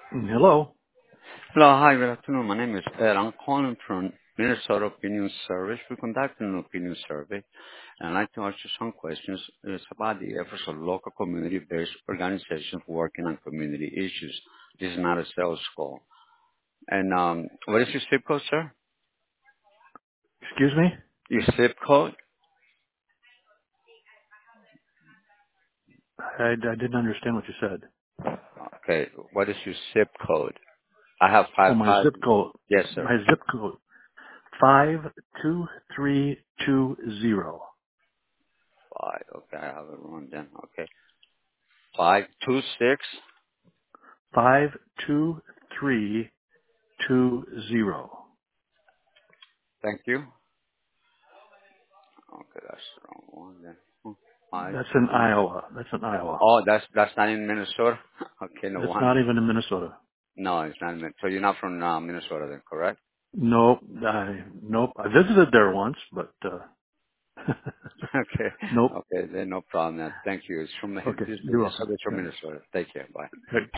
Hello. Hello. Hi, good afternoon. My name is Ed. I'm calling from Minnesota Opinion Service. We conducted an opinion survey, and I'd like to ask you some questions. It's about the efforts of local community-based organizations working on community issues. This is not a sales call. And what is your zip code, sir? Excuse me? Your zip code? I didn't understand what you said. Okay. What is your zip code? I have Oh, five my five. zip code. Yes, sir. My zip code. 52320. Five. Okay, I have it wrong then. Okay. 526. 52320. Thank you. Okay, that's the wrong one then. Five That's in two. Iowa. That's in Iowa. Oh, that's not in Minnesota. Okay, no It's one. not even in Minnesota. No, it's not in. So you're not from Minnesota, then, correct? Nope. Nope. I visited there once, but, Okay, nope. okay, then no problem. Then. Thank you. It's from. Okay. This You're is welcome. from Minnesota. Take care. Bye. Yeah.